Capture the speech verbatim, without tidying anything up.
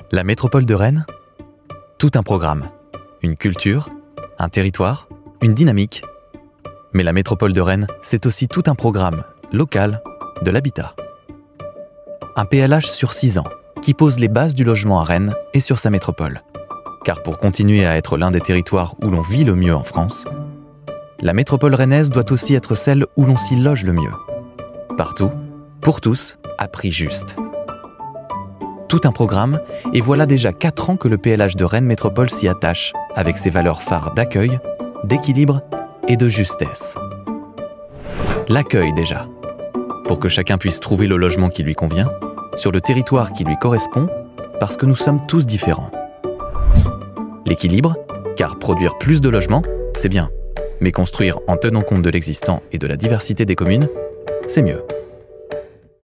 La métropole de Rennes, tout un programme, une culture, un territoire, une dynamique. Mais la métropole de Rennes, c'est aussi tout un programme local de l'habitat. Un P L H sur six ans qui pose les bases du logement à Rennes et sur sa métropole. Car pour continuer à être l'un des territoires où l'on vit le mieux en France, la métropole rennaise doit aussi être celle où l'on s'y loge le mieux. Partout, pour tous, à prix juste. Tout un programme, et voilà déjà quatre ans que le P L H de Rennes Métropole s'y attache, avec ses valeurs phares d'accueil, d'équilibre et de justesse. L'accueil déjà, pour que chacun puisse trouver le logement qui lui convient, sur le territoire qui lui correspond, parce que nous sommes tous différents. L'équilibre, car produire plus de logements, c'est bien, mais construire en tenant compte de l'existant et de la diversité des communes, c'est mieux.